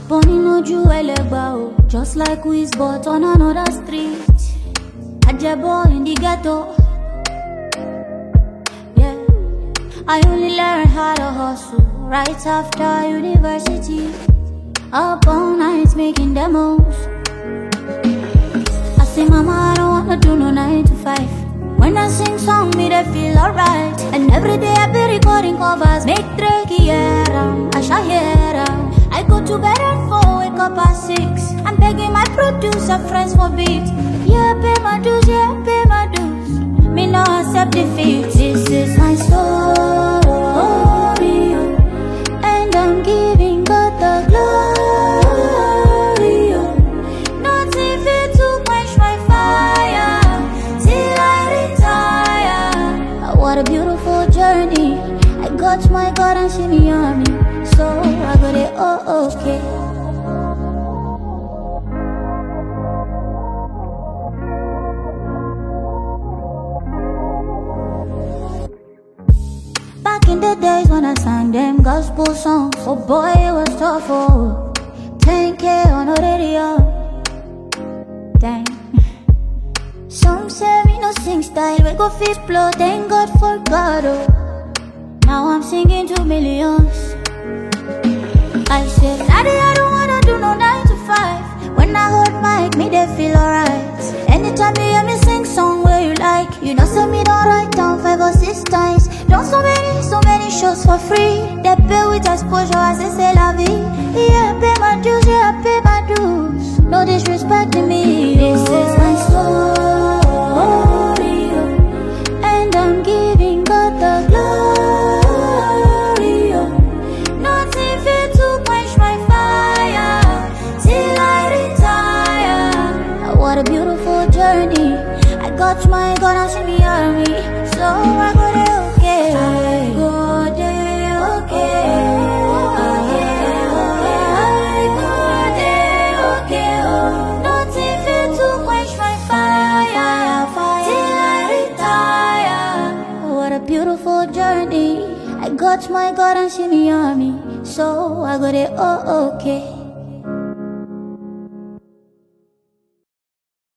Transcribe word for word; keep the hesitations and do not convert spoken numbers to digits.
Bunny no jewelry, just like we but on another street. Ajabo in the ghetto. Yeah, I only learned how to hustle right after university. Up all night making demos. I say, mama, I don't wanna do no nine to five. When I sing song, me they feel alright. And every day I be recording covers. Make Drake hear 'em, I shall hear 'em. I go to bed at four, wake up at six. I'm begging my producer friends for beats. Yeah, pay my dues, yeah, pay my dues. Me no accept defeat. This is my story, and I'm giving God the glory. Nothing fit to quench my fire till I retire. What a beautiful journey. I got my God and see me on me, so I got it all okay. Back in the days when I sang them gospel songs, oh boy, it was tough, oh. ten K on the radio, dang. Some say me no sing style, we go fit blow, thank God for God, oh. Now I'm singing to millions. I said, Daddy, I don't wanna do no nine to five. When I hold mic, me they feel alright. Anytime you hear me sing song where you like, you know say me don't write down five or six times. Done so many, so many shows for free. They pay with exposure as they say la vie. Yeah, I pay my dues, yeah, I pay my dues. No disrespect to me. This is my story, and I'm giving God the glory. Nothing fit to quench my fire till I retire. What a beautiful journey. I got my God and see me army, so I go there okay. I go there okay. I go there okay. Nothing fit to quench my fire till I retire. What a beautiful journey. I got my God and see me army, so I go there oh okay.